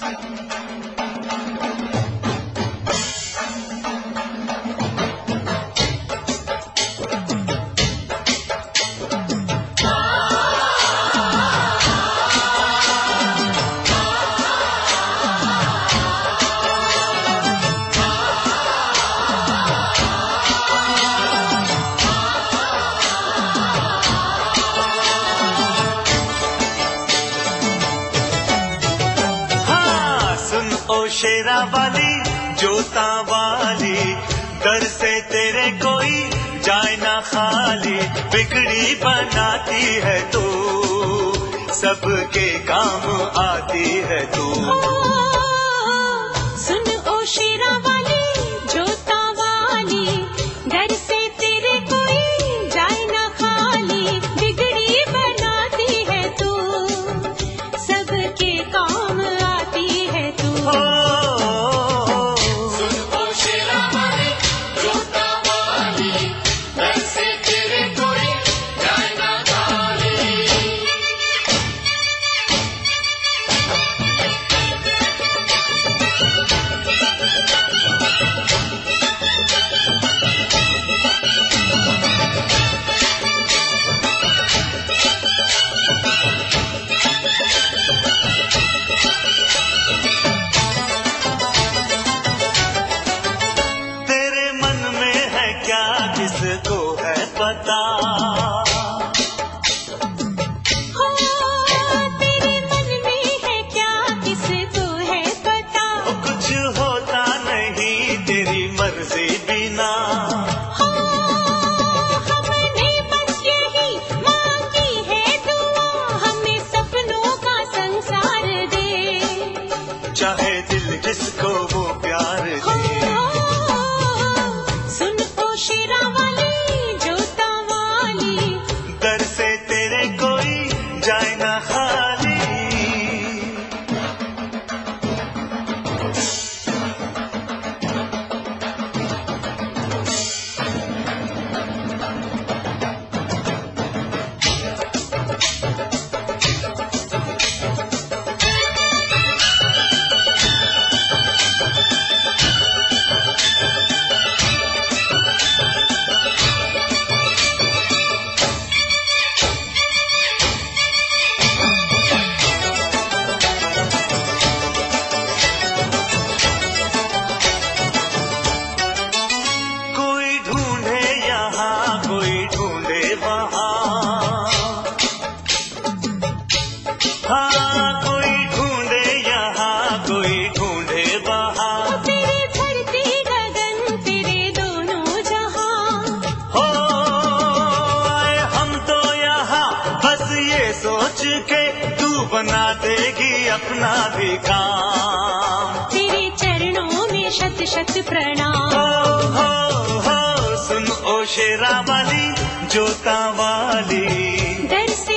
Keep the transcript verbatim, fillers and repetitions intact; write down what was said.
ओ शेरा वाली जोता वाली, दर से तेरे कोई जाए ना खाली। बिगड़ी बनाती है तू, सबके काम आती है तू। सुन ओ शेरा वाली जोता वाली, दर से तेरे कोई जाए ना खाली। बिगड़ी बनाती है तू, सबके काम आती है तू। किसको है पता, हो तेरे मन में है क्या, किसको है पता। कुछ होता नहीं तेरी मर्जी बिना। हो हमने बस यही मांगी है दुआ, हमें सपनों का संसार दे। चाहे दिल जिसको वो प्यार दे। शेरा वाली जोता वाली, दर से तेरे कोई जाए ना खाली। हाँ कोई ढूंढे यहाँ, कोई ढूंढे वहाँ। तेरे धरती गगन तेरे दोनों जहां। हो आए हम तो यहाँ बस ये सोच के, तू बना देगी अपना भी काम। तेरे चरणों में शत शत प्रणाम। हो हो हो सुन ओ शेरा वाली जोता वाली, दर से